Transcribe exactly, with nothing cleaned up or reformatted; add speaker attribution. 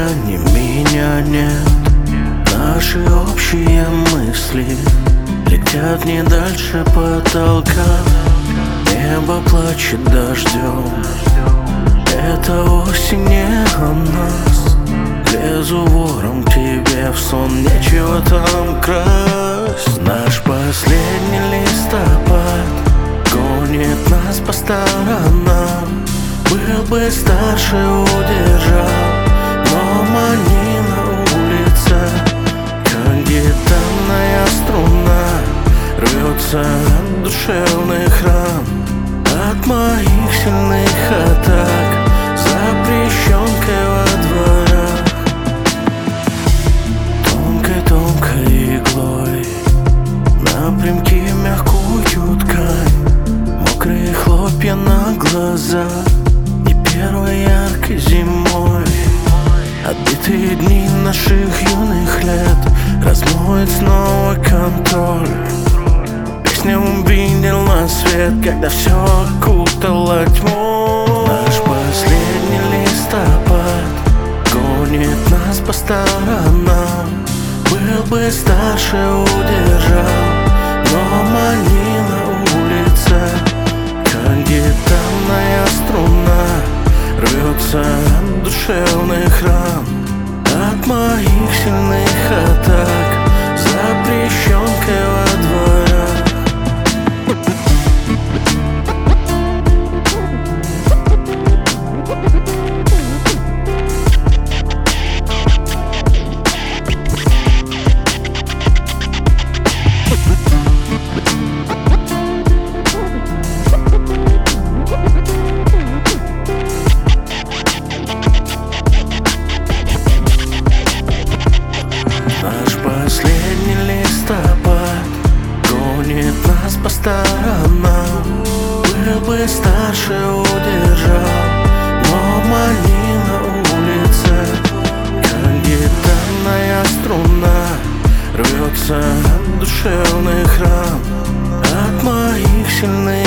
Speaker 1: тебя, ни меня нет. Наши общие мысли летят не дальше потолка. Небо плачет дождем, это осень не о нас. Лезу вором к тебе в сон, нечего там красть. Наш последний листопад гонит нас по сторонам. Был бы старше, удержал, но манила улица, как гитарная струна рвется от душевных ран, от моих сильных атак, запрещенкой во дворах. Тонкой-тонкой иглой напрямки мягкую ткань, мокрые хлопья на глаза. Не первой яркой зимой отбитые дни наших юных лет размоет снова контроль. Песня увидела свет, когда все окутало тьму. Наш последний листопад гонит нас по сторонам. Был бы старше, удержал, но манила улица, как гитарная струна рвется от душевных ран, от моих сильных атак, запрещенкой во дворах. Наш последний листопад гонит нас по сторонам. Был бы старше, удержал, но манила улица, как гитарная струна рвется от душевных ран, от моих сильных